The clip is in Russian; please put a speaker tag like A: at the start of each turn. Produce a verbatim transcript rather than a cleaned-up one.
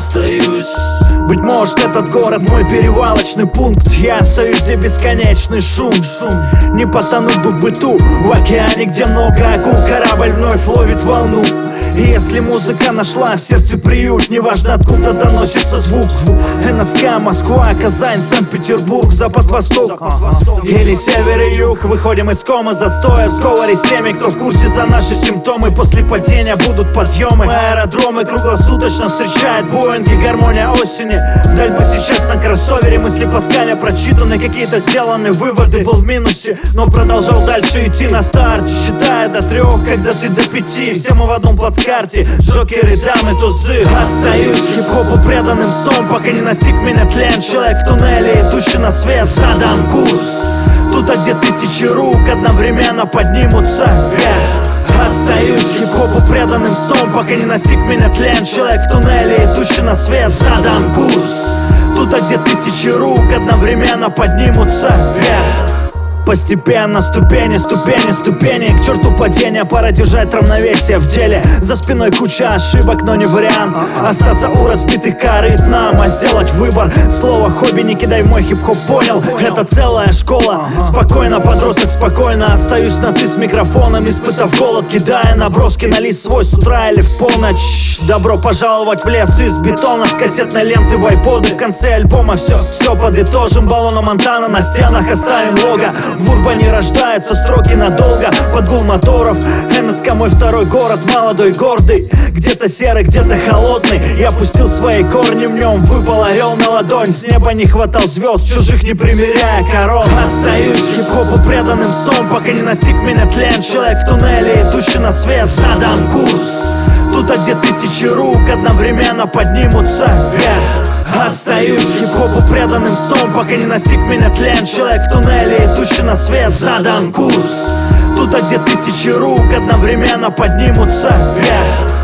A: остаюсь.
B: Быть может, этот город мой перевалочный пункт. Я остаюсь, где бесконечный шум. Не потонуть бы в быту, в океане, где много акул. Корабль вновь ловит волну. И если музыка нашла в сердце приют, неважно откуда доносится звук. эн эс ка, Москва, Казань, Санкт-Петербург, Запад-Восток или север и юг. Выходим из комы застоя, в сговоре с теми, кто в курсе за наши симптомы. После падения будут подъемы. Аэродромы круглосуточно встречают Боинги, гармония осени. Даль бы сейчас на кроссовере, мысли Паскаля прочитаны, какие-то сделаны выводы. Был в минусе, но продолжал дальше идти на старт, считая до трех, когда ты до пяти. Все мы в одном плацкарте, джокеры, дамы, тузы. Остаюсь хип-хопу преданным сном, пока не настиг меня тлен. Человек в туннеле, идущий на свет, задам курс. Тут, где тысячи рук одновременно поднимутся вверх. Остаюсь хип-хопу преданным сном, пока не настиг меня тлен. Человек в туннеле, идущий на свет, задам курс. Тут, где тысячи рук одновременно поднимутся вверх. Постепенно, ступени, ступени, ступени. К черту падения, пора держать равновесие в деле. За спиной куча ошибок, но не вариант остаться у разбитых корыт нам, а сделать выбор. Слово хобби не кидай в мой хип-хоп, понял? Это целая школа. Спокойно, подросток, спокойно. Остаюсь на ты с микрофоном, испытав голод, кидая наброски на лист свой с утра или в полночь. Добро пожаловать в лес из бетона, с кассетной ленты в айподы. В конце альбома все, все подытожим. Баллона Монтана на стенах оставим лого. В урбане рождаются строки надолго, под гул моторов. эн эс ка мой второй город, молодой, гордый. Где-то серый, где-то холодный. Я пустил свои корни в нем, выпал орел на ладонь. С неба не хватал звезд, чужих не примеряя корон. Остаюсь хип-хопу преданным сном, пока не настиг меня тлен. Человек в туннеле, идущий на свет, задам курс. Тут, где тысячи рук одновременно поднимутся вверх. Остаюсь хип-хопу преданным сном, пока не настиг меня тлен. Человек в туннеле, идущий на свет, задам курс. Тут, где тысячи рук одновременно поднимутся вверх.